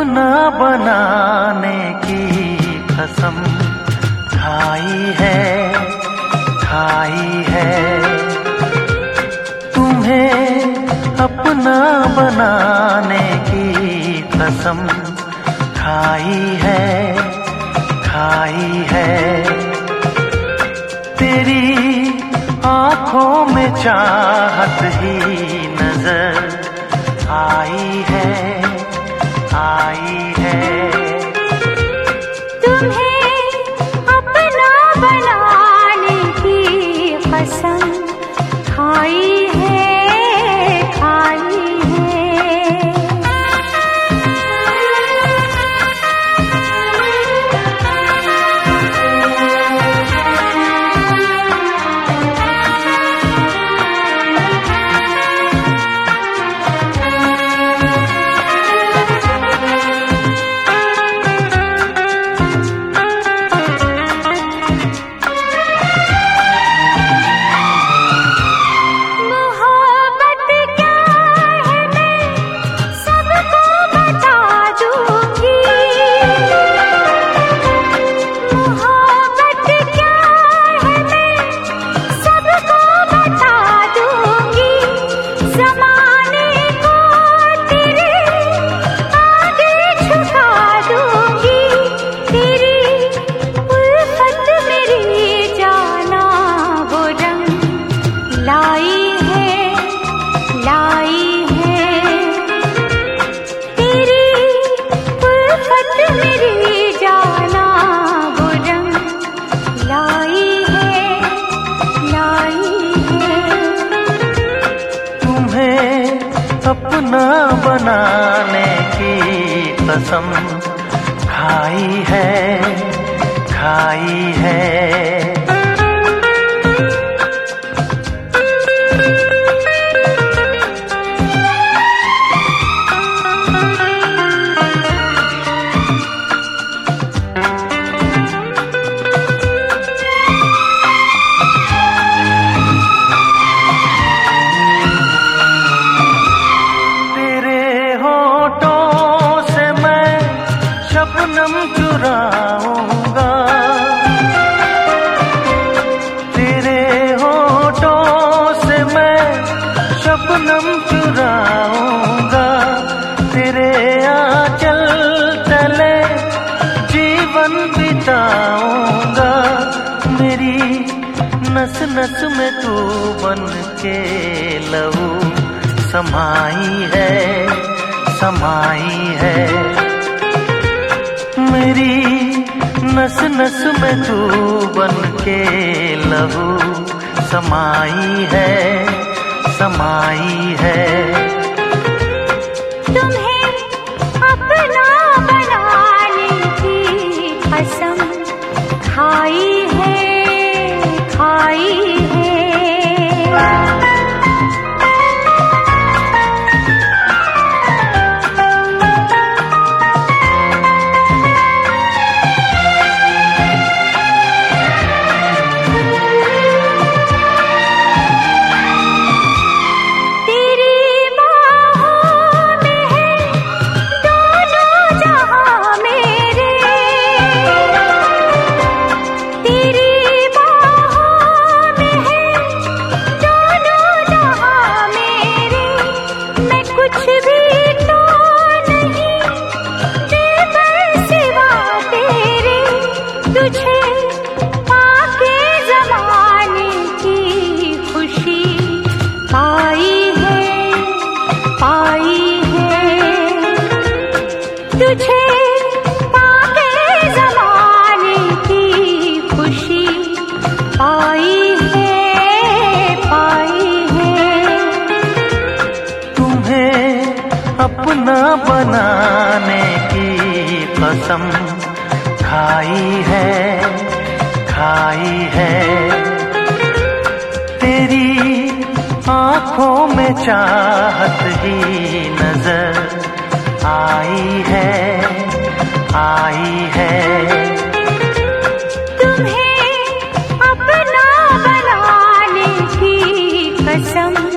अपना बनाने की कसम खाई है तुम्हें अपना बनाने की कसम खाई है तेरी आँखों में चाहत ही नजर आई है तुम्हें अपना बनाने की कसम खाई है अपना बनाने की कसम खाई है शबनम चुराऊंगा तेरे होठों से मैं शबनम चुराऊंगा तेरे आंचल तले जीवन बिताऊंगा मेरी नस नस में तू बन के लहू समाई है मेरी नस नस में तू बन के लहू समाई है तुम्हें अपना बनाने की कसम खाई है अपना बनाने की कसम खाई है तेरी आँखों में चाहत ही नजर आई है तुम्हें अपना बनाने की कसम